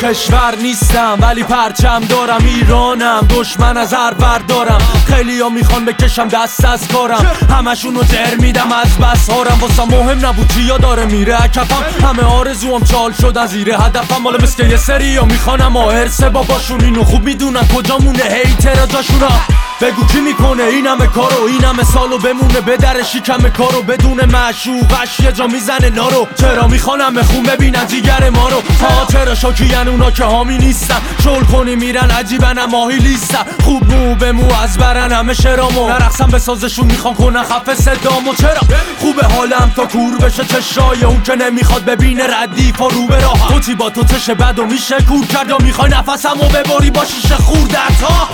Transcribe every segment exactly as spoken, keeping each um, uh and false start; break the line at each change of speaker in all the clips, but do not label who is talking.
کشور نیستم ولی پرچم دارم، ایرانم، دشمن از هر بردارم. خیلی ها میخوان بکشم دست از کارم، همشون رو جر میدم از بس هارم. واسه مهم نبود چیا داره میره اکفم، همه آرزوام چال شدن زیر هدفم. حالا مثل یه سری ها میخوانم آهرسه باباشون، اینو خوب میدونن کجا مونه هیتر جاشونا. بگو کی میکنه این همه کارو، این همه سالو بمونه به در شکم کارو، بدون معشوقش یه جا میزنه نارو. چرا میخوانم خون ببینن جیگر ما رو، ها چرا شاکین اونا که حامی نیستن، شل کنی میرن عجیبن ماهی لیستن. خوب مو به مو از برن همه شرامو، نرقصم به سازشون میخوان کنن خفه صدامو. چرا خوبه حالم تا کور بشه چشای اون که نمیخواد ببینه ردیف و رو به راه. توتی با تو چش بد و میشه کور کرد، یا میخوای نفسمو ببری با شیشه خوردت ها.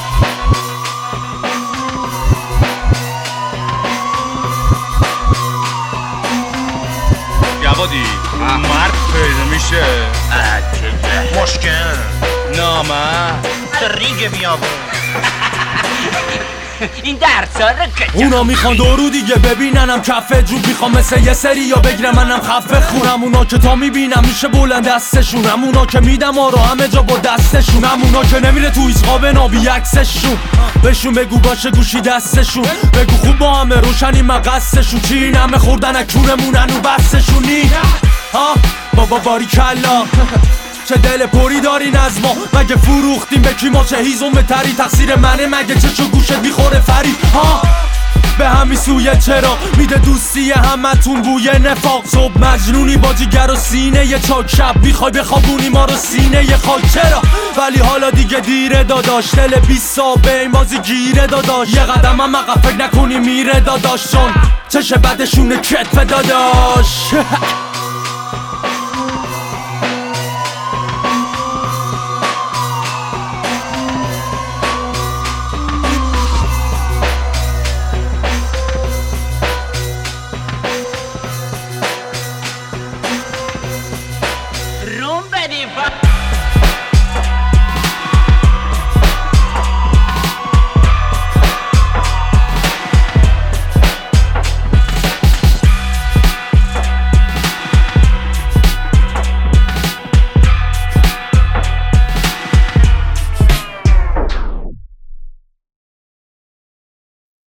جوادی مرد پیدا میشه مشکل نامه
ریگ بیابون این درسا رو که
اونا میخوان دورو دیگه ببیننم کفه جوب، میخوام مثل یه سری یا بگیرم منم خفه خونم. اونا که تا میبینم میشه بلند دستشون، اونا که میدم آرو همه جا با دستشون، اونا که نمیره تو ایز قابه نابی عکسشون. بهشون بگو باشه گوشی دستشون، بگو خوب با همه روشنی مقصشون. چی این همه خوردن اکونمونن و بستشونی ها بابا باری کلا. چه دل پری دارین از ما، مگه فروختیم به کی ما چه هیزم تری؟ تقصیر منه مگه چشو گوشت میخوره فرید ها؟ به همین سویه چرا میده دوستی همتون بوی نفاق؟ صبح مجنونی با جیگر و سینه یه چاک، شب میخوای بخوابونی ما رو سینه یه خاک. چرا ولی حالا دیگه دیره داداش، دل بیست سابه این بازی گیره داداش. یه قدم هم عقب فکر نکنی میره داداش، چون چش بدشونه کتف داداش.
روم بدی